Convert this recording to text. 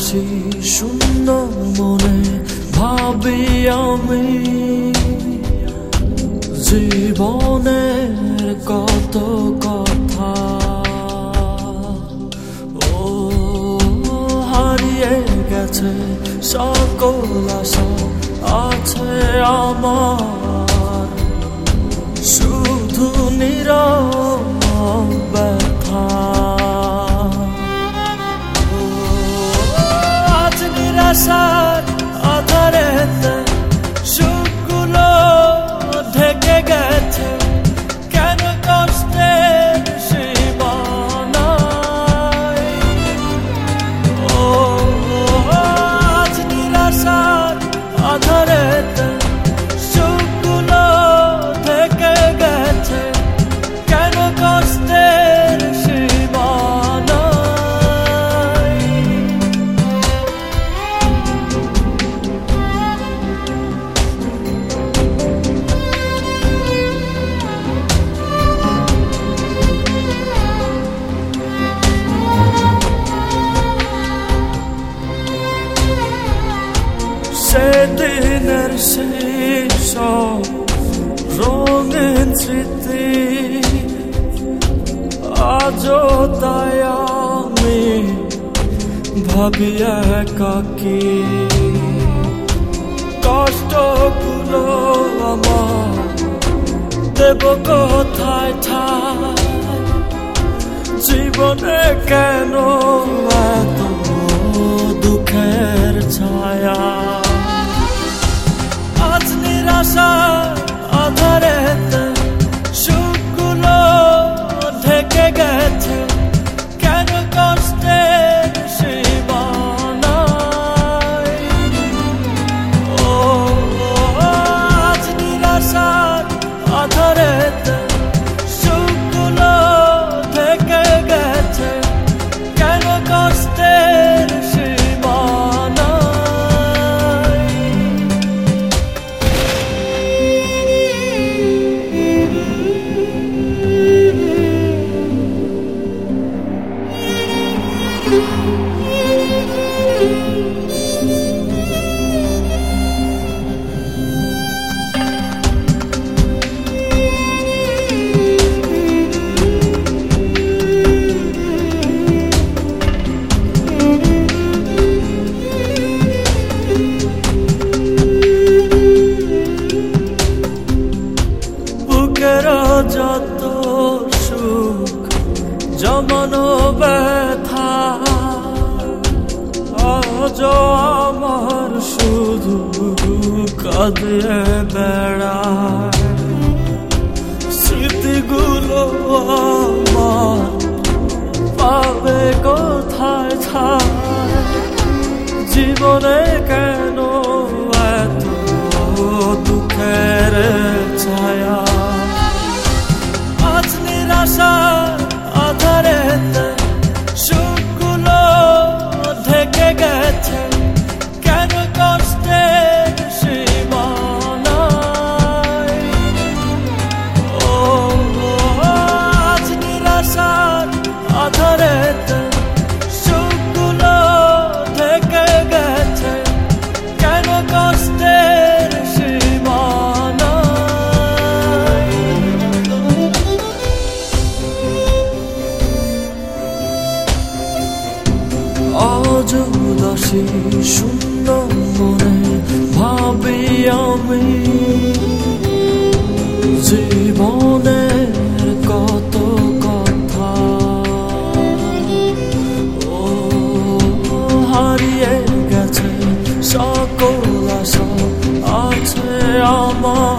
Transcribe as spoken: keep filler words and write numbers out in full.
উদাসী শূন্য মনে ভাবি আমি জীবনের কত কথা। ও হারিয়ে গেছে সকল আশা আছে আমার, শুধু নীরব ব্যথা। আজ নিরাশার আধারেতে সুখগুলো ঢেকে গেছে, কেন কষ্টের সীমানায়। ও আজ নিরাশার আধারেতে সুখগুলো ঢেকে গেছে, কেন কষ্টের সীমানায়। সেদিনের সেই সব রঙিন স্মৃতি আজও তাই আমি ভাবি একাকী। কষ্টগুলো আমার দেব কোথায় ঠাই, জীবনে কেন এত দুঃখের ছায়া। আজ নিরাশার আধারেতে সুখগুলো ঢেকে গেছে, কেন কষ্টের সীমানায়। ও আজ নিরাশার আধারেতে সুখগুলো ঢেকে গেছে, কেন কষ্টের যত সুখ জমানো ব্যথা, আজ আমার শুধু কাঁদিয়ে বেড়ায়। স্মৃতিগুলো আমার পাবে কোথায় ছায়, জীবনে কেন এত দুঃখের ছায়া। আজ নিরাশার আধারেতে সুখগুলো ঢেকে গেছে, কেন কষ্টের সীমানায়। ও আজ নিরাশার আধারেতে সুখগুলো ঢেকে গেছে, কেন কষ্টের সীমানায়। আজ উদাসী শূন্য মনে ভাবি আমি জীবনের কত কথা। ও হারিয়ে গেছে সকল আশা আছে আমার,